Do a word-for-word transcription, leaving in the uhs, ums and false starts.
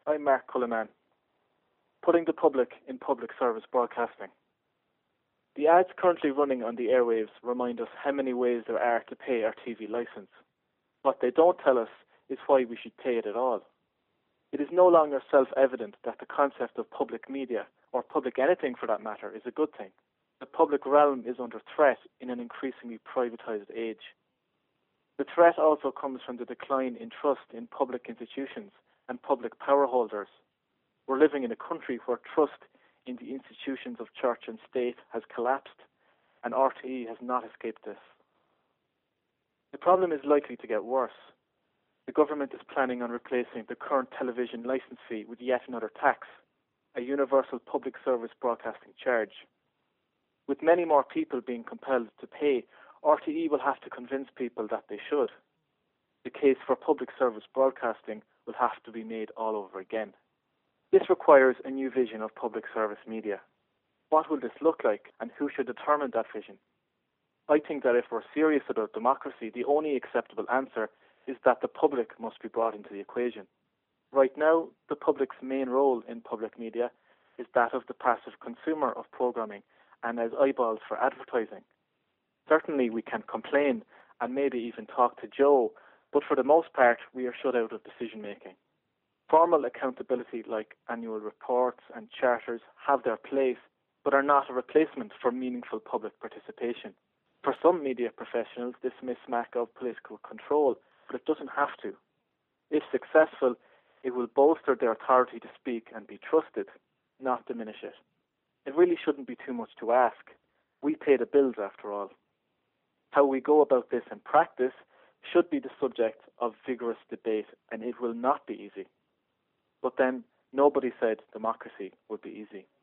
I'm Mark Cullinan. Putting the public in public service broadcasting. The ads currently running on the airwaves remind us how many ways there are to pay our T V licence. What they don't tell us is why we should pay it at all. It is no longer self-evident that the concept of public media, or public anything for that matter, is a good thing. The public realm is under threat in an increasingly privatised age. The threat also comes from the decline in trust in public institutions and public power holders. We're living in a country where trust in the institutions of church and state has collapsed, and R T E has not escaped this. The problem is likely to get worse. The government is planning on replacing the current television licence fee with yet another tax, a universal public service broadcasting charge. With many more people being compelled to pay, R T E will have to convince people that they should. The case for public service broadcasting will have to be made all over again. This requires a new vision of public service media. What will this look like, and who should determine that vision? I think that if we're serious about democracy, the only acceptable answer is that the public must be brought into the equation. Right now, the public's main role in public media is that of the passive consumer of programming and as eyeballs for advertising. Certainly we can complain and maybe even talk to Joe, but for the most part we are shut out of decision making. Formal accountability like annual reports and charters have their place, but are not a replacement for meaningful public participation. For some media professionals, this may smack of political control, but it doesn't have to. If successful, it will bolster their authority to speak and be trusted, not diminish it. It really shouldn't be too much to ask. We pay the bills after all. How we go about this in practice should be the subject of vigorous debate, and it will not be easy. But then, nobody said democracy would be easy.